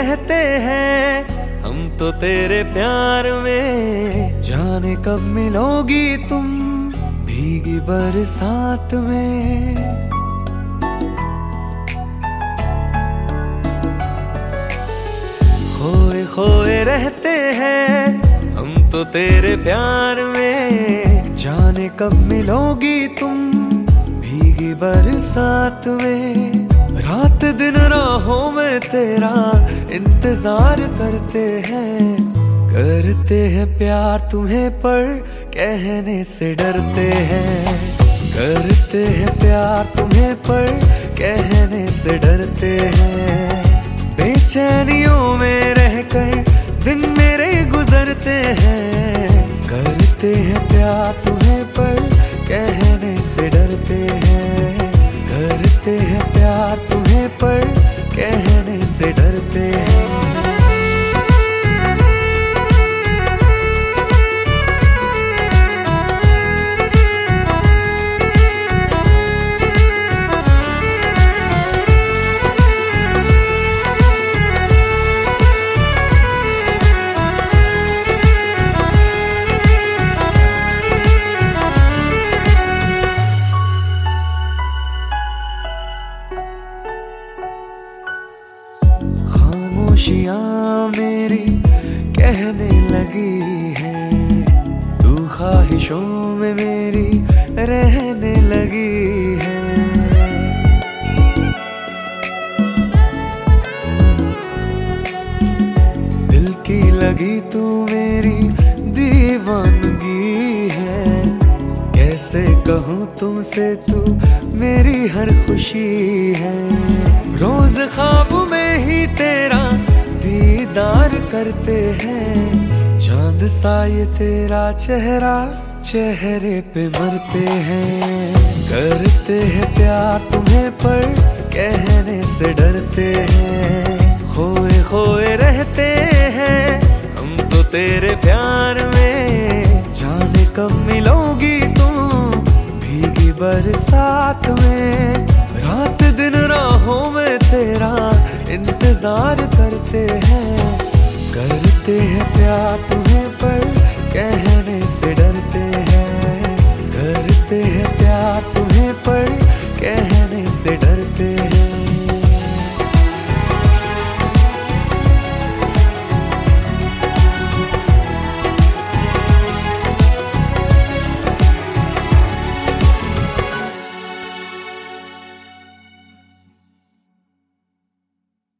रहते हैं हम तो तेरे प्यार में। जाने कब मिलोगी तुम भीगी बरसात में। खोए खोए रहते हैं हम तो तेरे प्यार में। जाने कब मिलोगी तुम भीगी बरसात में। रात दिन राहों में तेरा इंतजार करते हैं प्यार तुम्हें पर कहने से डरते हैं। करते हैं प्यार तुम्हें पर कहने से डरते हैं। बेचैनियों में रहकर दिन मेरे गुजरते हैं। करते हैं प्यार तुम्हें पर कहने से डरते हैं। करते हैं प्यार तुम्हें पर कहने से डरते हैं। खामोशियाँ मेरी कहने लगी है। तू ख्वाहिशों में मेरी रहने लगी है। दिल की लगी तू मेरी दीवानगी है। कैसे कहूँ तुमसे तू मेरी हर खुशी है। रोज ख्वाब में ही तेरा दीदार करते हैं। चांद सा ये तेरा चेहरा चेहरे पे मरते हैं। करते हैं प्यार तुम्हें पर कहने से डरते हैं। खोए खोए रहते हैं हम तो तेरे प्यार में। जाने कब मिलोगी तुम भीगी बरसात में। रात दिन राहों में तेरा इंतजार करते हैं। करते हैं प्यार